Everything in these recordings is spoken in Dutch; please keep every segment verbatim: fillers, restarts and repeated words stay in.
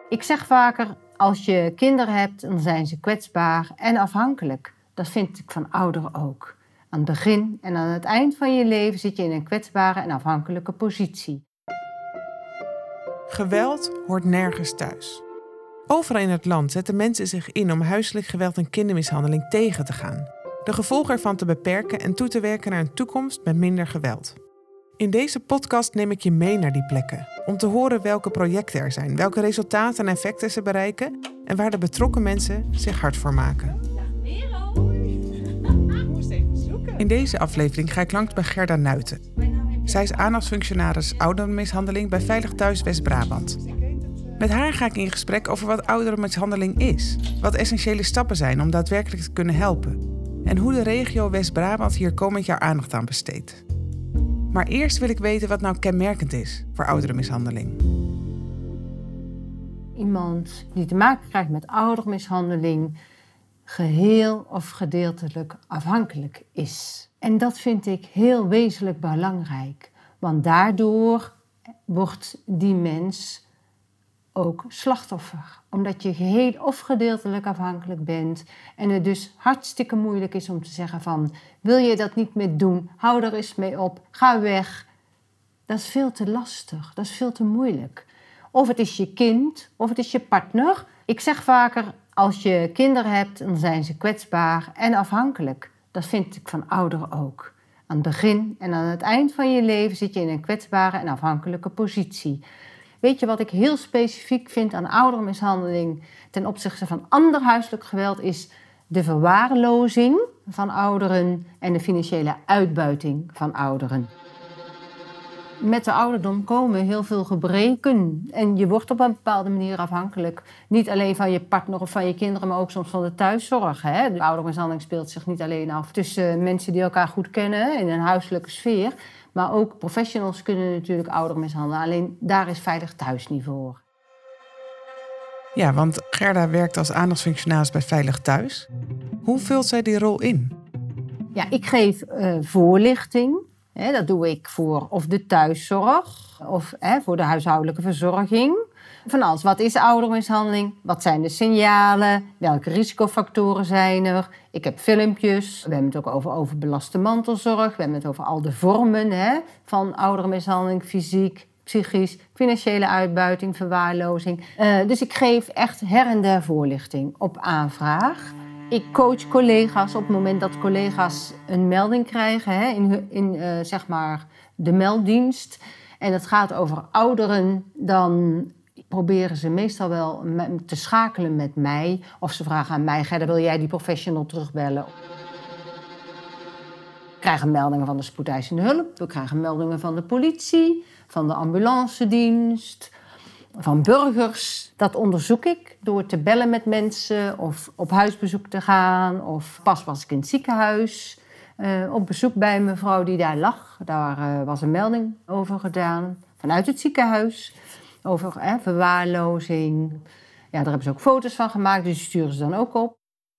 Ik zeg vaker, als je kinderen hebt, dan zijn ze kwetsbaar en afhankelijk. Dat vind ik van ouderen ook. Aan het begin en aan het eind van je leven zit je in een kwetsbare en afhankelijke positie. Geweld hoort nergens thuis. Overal in het land zetten mensen zich in om huiselijk geweld en kindermishandeling tegen te gaan. De gevolgen ervan te beperken en toe te werken naar een toekomst met minder geweld. In deze podcast neem ik je mee naar die plekken. Om te horen welke projecten er zijn, welke resultaten en effecten ze bereiken en waar de betrokken mensen zich hard voor maken. In deze aflevering ga ik langs bij Gerda Nuiten. Zij is aandachtsfunctionaris ouderenmishandeling bij Veilig Thuis West-Brabant. Met haar ga ik in gesprek over wat ouderenmishandeling is, wat essentiële stappen zijn om daadwerkelijk te kunnen helpen en hoe de regio West-Brabant hier komend jaar aandacht aan besteedt. Maar eerst wil ik weten wat nou kenmerkend is voor ouderenmishandeling. Iemand die te maken krijgt met ouderenmishandeling geheel of gedeeltelijk afhankelijk is. En dat vind ik heel wezenlijk belangrijk. Want daardoor wordt die mens ook slachtoffer. Omdat je geheel of gedeeltelijk afhankelijk bent. En het dus hartstikke moeilijk is om te zeggen van, wil je dat niet meer doen? Hou er eens mee op. Ga weg. Dat is veel te lastig. Dat is veel te moeilijk. Of het is je kind, of het is je partner. Ik zeg vaker, als je kinderen hebt, dan zijn ze kwetsbaar en afhankelijk. Dat vind ik van ouderen ook. Aan het begin en aan het eind van je leven zit je in een kwetsbare en afhankelijke positie. Weet je wat ik heel specifiek vind aan ouderenmishandeling ten opzichte van ander huiselijk geweld is de verwaarlozing van ouderen en de financiële uitbuiting van ouderen. Met de ouderdom komen heel veel gebreken en je wordt op een bepaalde manier afhankelijk. Niet alleen van je partner of van je kinderen, maar ook soms van de thuiszorg. Hè? De ouderenmishandeling speelt zich niet alleen af tussen mensen die elkaar goed kennen in een huiselijke sfeer. Maar ook professionals kunnen natuurlijk ouderen mishandelen. Alleen daar is Veilig Thuis niet voor. Ja, want Gerda werkt als aandachtsfunctionaris bij Veilig Thuis. Hoe vult zij die rol in? Ja, ik geef uh, voorlichting. Hè, dat doe ik voor of de thuiszorg of hè, voor de huishoudelijke verzorging. Van alles. Wat is ouderenmishandeling? Wat zijn de signalen? Welke risicofactoren zijn er? Ik heb filmpjes. We hebben het ook over overbelaste mantelzorg. We hebben het over al de vormen hè, van ouderenmishandeling. Fysiek, psychisch, financiële uitbuiting, verwaarlozing. Uh, dus ik geef echt her en der voorlichting op aanvraag. Ik coach collega's op het moment dat collega's een melding krijgen hè, in, in uh, zeg maar de melddienst. En het gaat over ouderen, dan proberen ze meestal wel te schakelen met mij. Of ze vragen aan mij, Gerda, wil jij die professional terugbellen? We krijgen meldingen van de spoedeisende hulp. We krijgen meldingen van de politie, van de ambulancedienst, van burgers. Dat onderzoek ik door te bellen met mensen of op huisbezoek te gaan. Of pas was ik in het ziekenhuis uh, op bezoek bij een mevrouw die daar lag. Daar uh, was een melding over gedaan vanuit het ziekenhuis. Over hè, verwaarlozing. Ja, daar hebben ze ook foto's van gemaakt, dus die sturen ze dan ook op.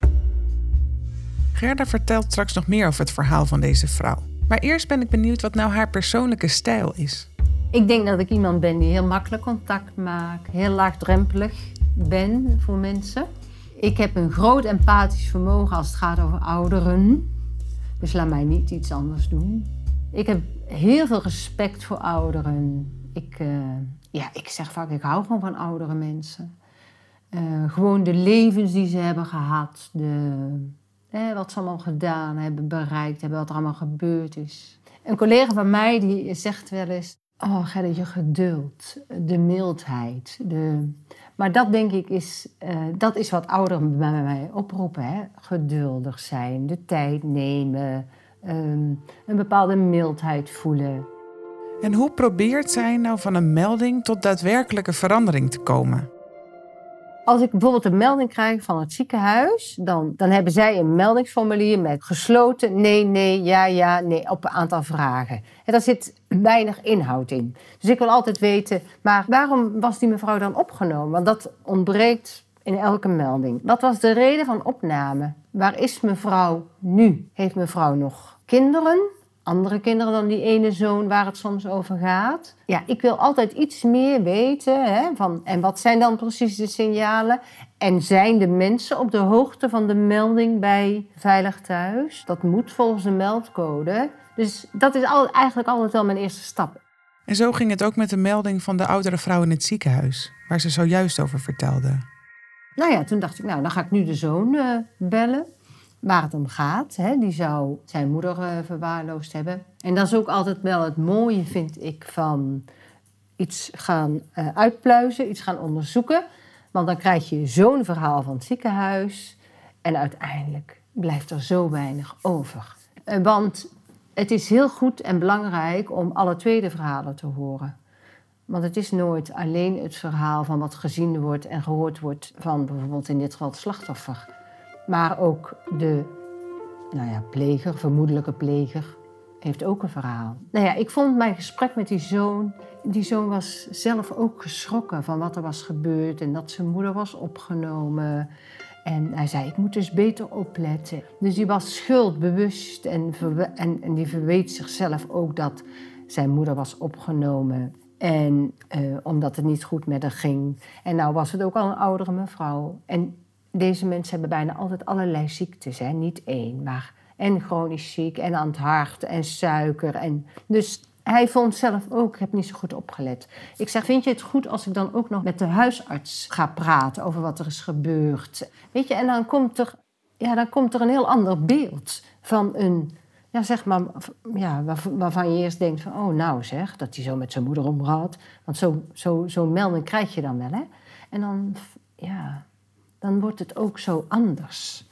Gerda vertelt straks nog meer over het verhaal van deze vrouw. Maar eerst ben ik benieuwd wat nou haar persoonlijke stijl is. Ik denk dat ik iemand ben die heel makkelijk contact maakt. Heel laagdrempelig ben voor mensen. Ik heb een groot empathisch vermogen als het gaat over ouderen. Dus laat mij niet iets anders doen. Ik heb heel veel respect voor ouderen. Ik... Uh, Ja, ik zeg vaak, ik hou gewoon van oudere mensen. Uh, gewoon de levens die ze hebben gehad. De, eh, wat ze allemaal gedaan hebben, bereikt hebben, wat er allemaal gebeurd is. Een collega van mij die zegt wel eens, oh Gerda, je geduld, de mildheid. De... Maar dat denk ik is, uh, dat is wat ouderen bij mij oproepen. Hè? Geduldig zijn, de tijd nemen, um, een bepaalde mildheid voelen. En hoe probeert zij nou van een melding tot daadwerkelijke verandering te komen? Als ik bijvoorbeeld een melding krijg van het ziekenhuis, dan, dan hebben zij een meldingsformulier met gesloten, nee, nee, ja, ja, nee, op een aantal vragen. En daar zit weinig inhoud in. Dus ik wil altijd weten, maar waarom was die mevrouw dan opgenomen? Want dat ontbreekt in elke melding. Wat was de reden van opname? Waar is mevrouw nu? Heeft mevrouw nog kinderen? andere kinderen dan die ene zoon waar het soms over gaat. Ja, ik wil altijd iets meer weten. Hè, van, en wat zijn dan precies de signalen? En zijn de mensen op de hoogte van de melding bij Veilig Thuis? Dat moet volgens de meldcode. Dus dat is al, eigenlijk altijd wel mijn eerste stap. En zo ging het ook met de melding van de oudere vrouw in het ziekenhuis, waar ze zojuist over vertelde. Nou ja, toen dacht ik, nou, dan ga ik nu de zoon uh, bellen. Waar het om gaat. Hè. Die zou zijn moeder uh, verwaarloosd hebben. En dat is ook altijd wel het mooie, vind ik, van iets gaan uh, uitpluizen, iets gaan onderzoeken. Want dan krijg je zo'n verhaal van het ziekenhuis. En uiteindelijk blijft er zo weinig over. Uh, want het is heel goed en belangrijk om alle twee de verhalen te horen. Want het is nooit alleen het verhaal van wat gezien wordt en gehoord wordt van bijvoorbeeld in dit geval het slachtoffer. Maar ook de nou ja, pleger, vermoedelijke pleger, heeft ook een verhaal. Nou ja, ik vond mijn gesprek met die zoon... Die zoon was zelf ook geschrokken van wat er was gebeurd en dat zijn moeder was opgenomen. En hij zei, ik moet dus beter opletten. Dus die was schuldbewust en, verwe- en, en die verweet zichzelf ook dat zijn moeder was opgenomen. En uh, omdat het niet goed met haar ging. En nou was het ook al een oudere mevrouw. En deze mensen hebben bijna altijd allerlei ziektes, hè? Niet één, maar en chronisch ziek en aan het hart en suiker. En dus hij vond zelf ook, ik heb niet zo goed opgelet. Ik zeg, vind je het goed als ik dan ook nog met de huisarts ga praten over wat er is gebeurd? Weet je, en dan komt er, ja, dan komt er een heel ander beeld van een, ja, zeg maar, ja, waarvan je eerst denkt van, oh nou zeg, dat hij zo met zijn moeder omgaat. Want zo, zo, zo'n melding krijg je dan wel, hè? En dan, ja, dan wordt het ook zo anders.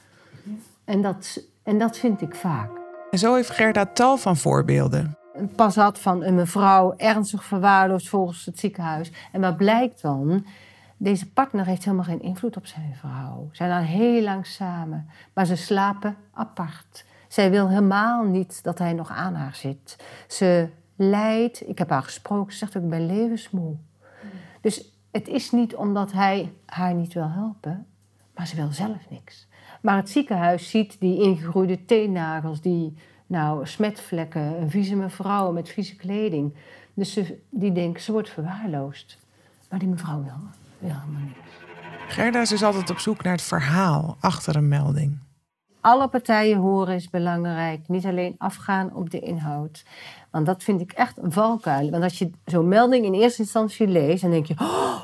En dat, en dat vind ik vaak. En zo heeft Gerda tal van voorbeelden. Een pas had van een mevrouw ernstig verwaarloosd volgens het ziekenhuis. En wat blijkt dan? Deze partner heeft helemaal geen invloed op zijn vrouw. Ze zijn al heel lang samen, maar ze slapen apart. Zij wil helemaal niet dat hij nog aan haar zit. Ze lijdt, ik heb haar gesproken, ze zegt ook, ik ben levensmoe. Mm. Dus het is niet omdat hij haar niet wil helpen, maar ze wil zelf niks. Maar het ziekenhuis ziet die ingegroeide teennagels, die nou, smetvlekken, een vieze mevrouw met vieze kleding. Dus ze, die denken, ze wordt verwaarloosd. Maar die mevrouw wil, wil helemaal niet. Gerda is dus altijd op zoek naar het verhaal achter een melding. Alle partijen horen is belangrijk. Niet alleen afgaan op de inhoud. Want dat vind ik echt een valkuil. Want als je zo'n melding in eerste instantie leest, dan denk je,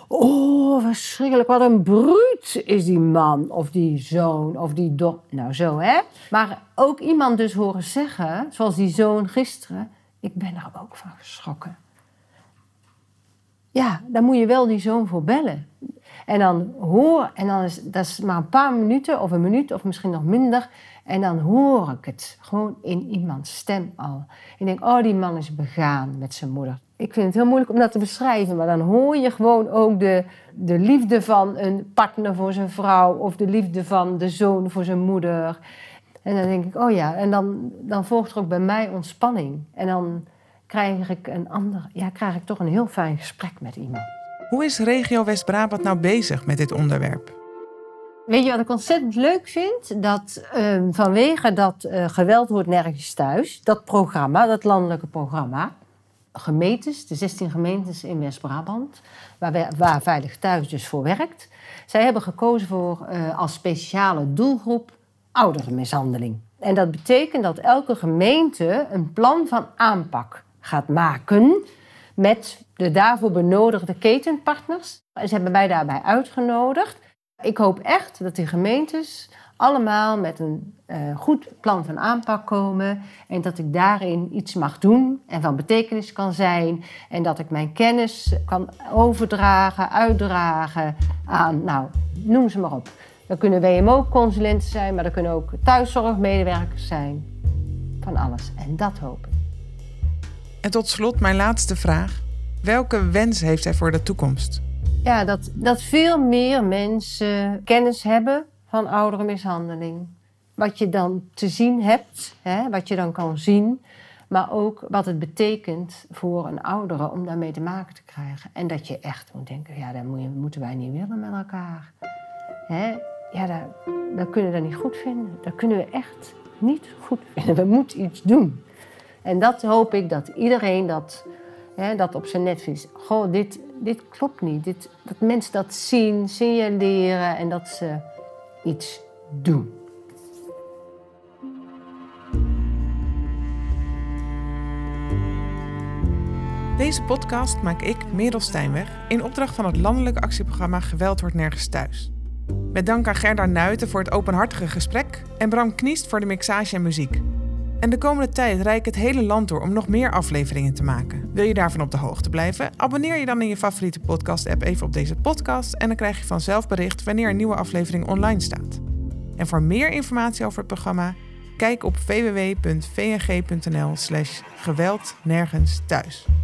oh, verschrikkelijk, wat een bruut is die man of die zoon of die dochter. Nou, zo, hè? Maar ook iemand dus horen zeggen, zoals die zoon gisteren, ik ben er ook van geschrokken. Ja, dan moet je wel die zoon voor bellen. En dan hoor, en dan is dat is maar een paar minuten of een minuut of misschien nog minder. En dan hoor ik het gewoon in iemands stem al. Ik denk, oh, die man is begaan met zijn moeder. Ik vind het heel moeilijk om dat te beschrijven, maar dan hoor je gewoon ook de, de liefde van een partner voor zijn vrouw of de liefde van de zoon voor zijn moeder. En dan denk ik, oh ja, en dan, dan volgt er ook bij mij ontspanning. En dan krijg ik een ander, ja, krijg ik toch een heel fijn gesprek met iemand. Hoe is Regio West-Brabant nou bezig met dit onderwerp? Weet je wat ik ontzettend leuk vind? Dat uh, vanwege dat uh, geweld hoort nergens thuis, dat programma, dat landelijke programma, gemeentes, de zestien gemeentes in West-Brabant, waar, we, waar Veilig Thuis dus voor werkt, zij hebben gekozen voor uh, als speciale doelgroep ouderenmishandeling. En dat betekent dat elke gemeente een plan van aanpak gaat maken met de daarvoor benodigde ketenpartners. En ze hebben mij daarbij uitgenodigd. Ik hoop echt dat die gemeentes allemaal met een uh, goed plan van aanpak komen en dat ik daarin iets mag doen en van betekenis kan zijn en dat ik mijn kennis kan overdragen, uitdragen aan, nou, noem ze maar op. Dat kunnen W M O-consulenten zijn, maar dat kunnen ook thuiszorgmedewerkers zijn. Van alles. En dat hoop ik. En tot slot mijn laatste vraag. Welke wens heeft hij voor de toekomst? Ja, dat, dat veel meer mensen kennis hebben van ouderenmishandeling. Wat je dan te zien hebt, hè, wat je dan kan zien. Maar ook wat het betekent voor een oudere om daarmee te maken te krijgen. En dat je echt moet denken, ja, dat moeten wij niet willen met elkaar. Hè? Ja, dat, dat kunnen we niet goed vinden. Dat kunnen we echt niet goed vinden. We moeten iets doen. En dat hoop ik dat iedereen dat, hè, dat op zijn netvlies... Goh, dit, dit klopt niet. Dit, dat mensen dat zien, signaleren en dat ze iets doen. Deze podcast maak ik, Merel Stijnweg, in opdracht van het landelijke actieprogramma Geweld hoort nergens thuis. Met dank aan Gerda Nuiten voor het openhartige gesprek en Bram Kniest voor de mixage en muziek. En de komende tijd rijd ik het hele land door om nog meer afleveringen te maken. Wil je daarvan op de hoogte blijven? Abonneer je dan in je favoriete podcast-app even op deze podcast en dan krijg je vanzelf bericht wanneer een nieuwe aflevering online staat. En voor meer informatie over het programma, kijk op w w w punt v n g punt n l slash geweld nergens thuis.